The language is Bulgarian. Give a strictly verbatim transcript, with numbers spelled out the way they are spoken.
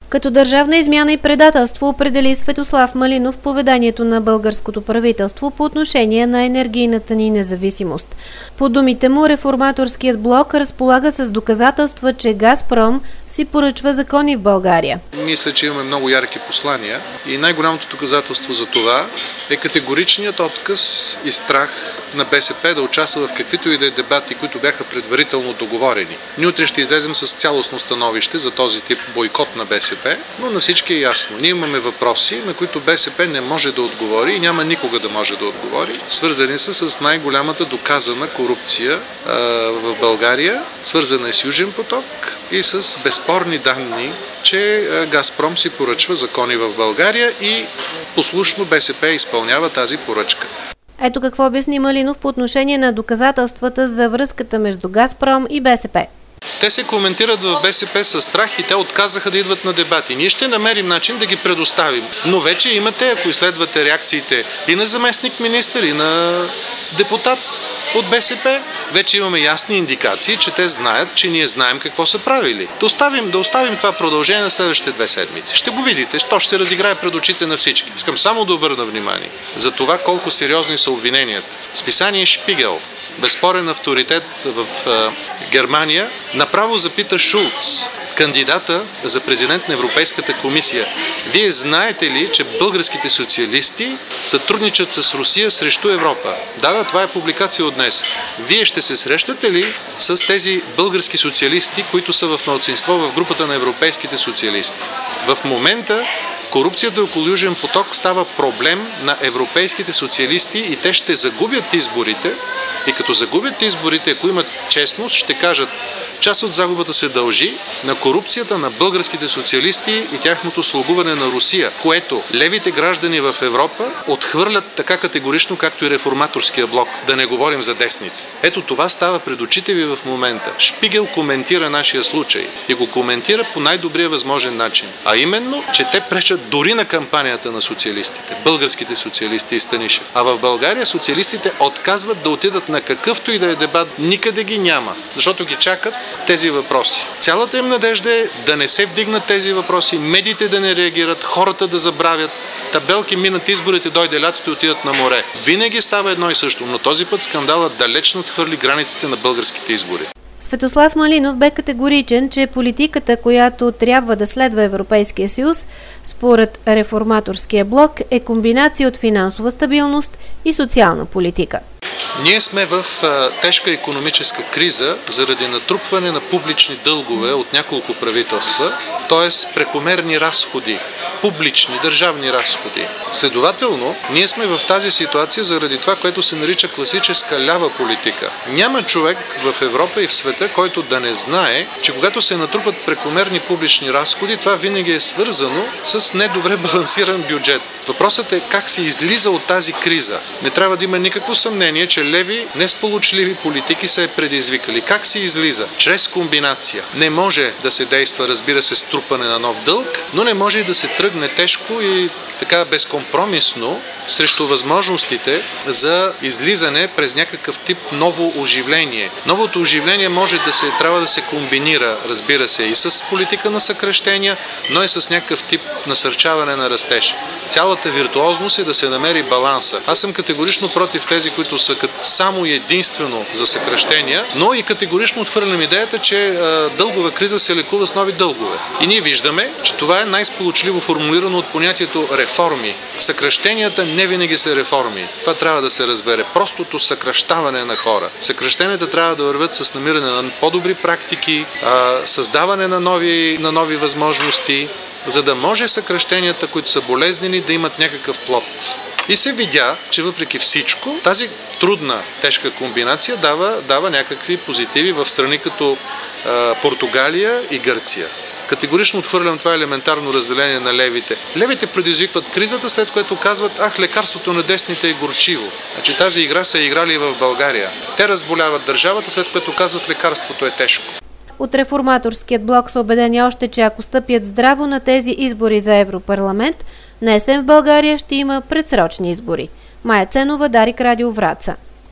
Като държавна измяна и предателство определи Светослав Малинов поведението на българското правителство по отношение на енергийната ни независимост. По думите му, реформаторският блок разполага с доказателства, че Газпром си поръчва закони в България. Мисля, че имаме много ярки послания и най-голямото доказателство за това е категоричният отказ и страх на БСП да участва в каквито и да е дебати, които бяха предварително договорени. Ние утре ще излезем с цялостно становище за този тип бойкот на БСП, но на всички е ясно. Ние имаме въпроси, на които БСП не може да отговори и няма никога да може да отговори. Свързани са с най-голямата доказана корупция а, в България, свързана е с Южен поток и с безспорни данни, че Газпром си поръчва закони в България и послушно БСП изпълнява тази поръчка. Ето какво обясни Малинов по отношение на доказателствата за връзката между Газпром и БСП. Те се коментират в БСП със страх и те отказаха да идват на дебати. Ние ще намерим начин да ги предоставим. Но вече имате, ако изследвате реакциите и на заместник-министър, и на депутат от БСП, вече имаме ясни индикации, че те знаят, че ние знаем какво са правили. Да оставим, да оставим това продължение на следващите две седмици. Ще го видите, то ще се разиграе пред очите на всички. Искам само да обърна внимание за това колко сериозни са обвиненията. Списание Шпигел, безспорен авторитет в е, Германия, направо запита Шулц, кандидата за президент на Европейската комисия: вие знаете ли, че българските социалисти сътрудничат с Русия срещу Европа? Да, да, това е публикация от днес. Вие ще се срещате ли с тези български социалисти, които са в малцинство в групата на европейските социалисти? В момента корупцията около Южен поток става проблем на европейските социалисти и те ще загубят изборите. И като загубят изборите, ако имат честност, ще кажат: част от загубата се дължи на корупцията на българските социалисти и тяхното слугуване на Русия, което левите граждани в Европа отхвърлят така категорично, както и реформаторския блок, да не говорим за десните. Ето това става пред очите ви в момента. Шпигел коментира нашия случай и го коментира по най-добрия възможен начин, а именно, че те пречат дори на кампанията на социалистите, българските социалисти и Станишев. А в България социалистите отказват да отидат на какъвто и да е дебат, никъде ги няма, защото ги чакат тези въпроси. Цялата им надежда е да не се вдигнат тези въпроси, медиите да не реагират, хората да забравят. Табелки минат изборите, дойде лятото и отидат на море. Винаги става едно и също, но този път скандалът далеч надхвърли границите на българските избори. Светослав Малинов бе категоричен, че политиката, която трябва да следва Европейския съюз, според реформаторския блок, е комбинация от финансова стабилност и социална политика. Ние сме в а, тежка икономическа криза заради натрупване на публични дългове от няколко правителства, т.е. прекомерни разходи, публични, държавни разходи. Следователно, ние сме в тази ситуация заради това, което се нарича класическа лява политика. Няма човек в Европа и в света, който да не знае, че когато се натрупат прекомерни публични разходи, това винаги е свързано с недобре балансиран бюджет. Въпросът е как се излиза от тази криза. Не трябва да има никакво съмнение, че леви, несполучливи политики са е предизвикали. Как се излиза? Чрез комбинация. Не може да се действа, разбира се, с трупане на нов дълг, но не може и да се тръгне тежко и така безкомпромисно срещу възможностите за излизане през някакъв тип ново оживление. Новото оживление може да се, трябва да се комбинира, разбира се, и с политика на съкращения, но и с някакъв тип насърчаване на растеж. Цялата виртуозност е да се намери баланса. Аз съм категорично против тези, които са само и единствено за съкращения, но и категорично отхвърлям идеята, че а, дългова криза се лекува с нови дългове. И ние виждаме, че това е най-сполучливо формулирано от понятието реформи. Съкращенията не винаги са реформи. Това трябва да се разбере. Простото съкращаване на хора. Съкращенията трябва да вървят с намиране на по-добри практики, а, създаване на нови, на нови възможности, за да може съкращенията, които са болезнени, да имат някакъв плод. И се видя, че въпреки всичко, тази трудна, тежка комбинация дава, дава някакви позитиви в страни като а, Португалия и Гърция. Категорично отхвърлям това елементарно разделение на левите. Левите предизвикват кризата, след което казват: ах, лекарството на десните е горчиво. Значи тази игра са играли и в България. Те разболяват държавата, след което казват: лекарството е тежко. От реформаторският блок са убедени още, че ако стъпят здраво на тези избори за Европарламент, на есен в България ще има предсрочни избори. Мая Ценова, Дарик Радио, Враца.